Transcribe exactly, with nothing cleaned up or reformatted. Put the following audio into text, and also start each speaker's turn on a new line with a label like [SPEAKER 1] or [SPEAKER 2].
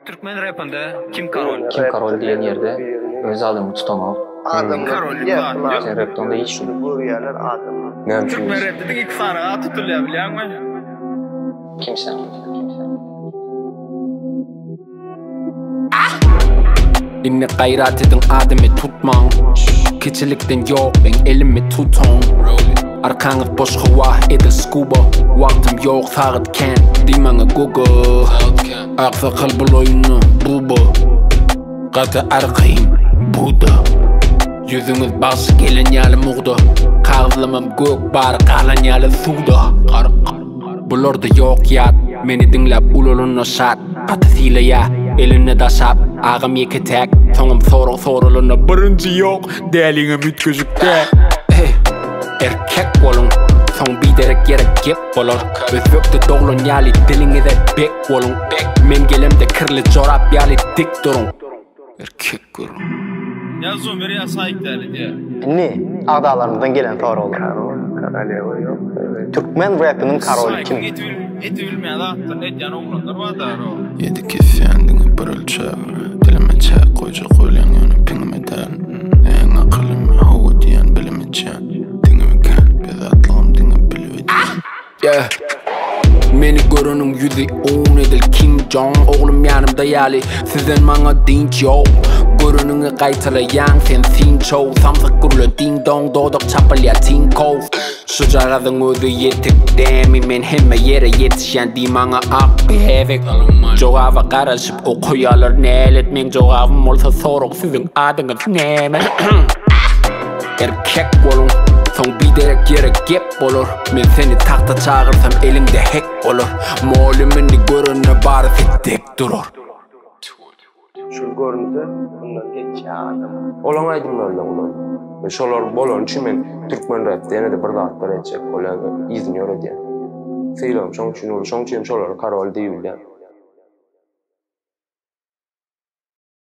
[SPEAKER 1] Türkmen rapinde kim Karol?
[SPEAKER 2] Kim Karol diyen yerde öz adamı tutamam.
[SPEAKER 3] Adam
[SPEAKER 1] Karol
[SPEAKER 3] yapma.
[SPEAKER 2] Sen raptonda hiç mi?
[SPEAKER 3] Bu yerler adam.
[SPEAKER 2] Ne yapıyorsun?
[SPEAKER 1] Türkmen rapinde ilk sarığa tutuluyor biliyor musun?
[SPEAKER 2] Kimsen?
[SPEAKER 4] İnne gayret edin adımı tutmam. Keçilikten yok ben elimi tutam. Arkanız boş hava edil scuba. Vaktim yok sağıt can Dimana Google Aksa kalbul oyunu buba Gata arkayım Buda Yüzünüz bası gelen yalı muğda Kağızlamam gök bar kalan yalı suda Bulorda yok yat Meni dinlep ululun o şat Patasıyla ya eline da şap Ağım yeki tek Sonum soru soruluna birinci yok Deliğim ütküzükte Erkek olun Son biderek gerek gep olur Özökte doğulun yali dilini de bek olun Men gelemde kirli çorap yali dik durun Erkek olun
[SPEAKER 1] Yazın bir ya sahip değerli diye.
[SPEAKER 3] Ne? Ağdağlarımızdan gelen Karol. Karol. Karol yok. Türkmen rapinin Karol kim?
[SPEAKER 1] Eti bilmeyen attı net yan oğlanlar var da o.
[SPEAKER 4] Yedi kefendini bir ölçev Dilime çek koyca koylan yönü pinime der En akıllımı hava diyen bilimi çek Dinimi kan bezatlığım dini biliyor Yeah Meni görünüm yüzü on edil Kim Jong Oğlum yanımda yali Sizden bana dinç yok Görününü kaytalayan sen sin çoğu Samsak gurlu ding dong Doğduk çapalya tin kov Sıcağızın özü yetik demi Men hemme yere yetişen di bana ak bir hevek Cevaba karışıp okuyalar Neletmen cevabım olsa soruk Sizin adınız neme Erkek olun Son biderek gerek gep olur Men seni tahta çağırsam elinde hack olur Molümünü görünü bari dik durur
[SPEAKER 3] Şu görüntü bundan geçe adam.
[SPEAKER 2] Olan aydınlarla olan. Ve şolar bolon için men Türkmen rap diyene de bir dağıtlar edecek. Olan izniyor diye. Seylem şong için olur. Şong için şolar Karol değil ya.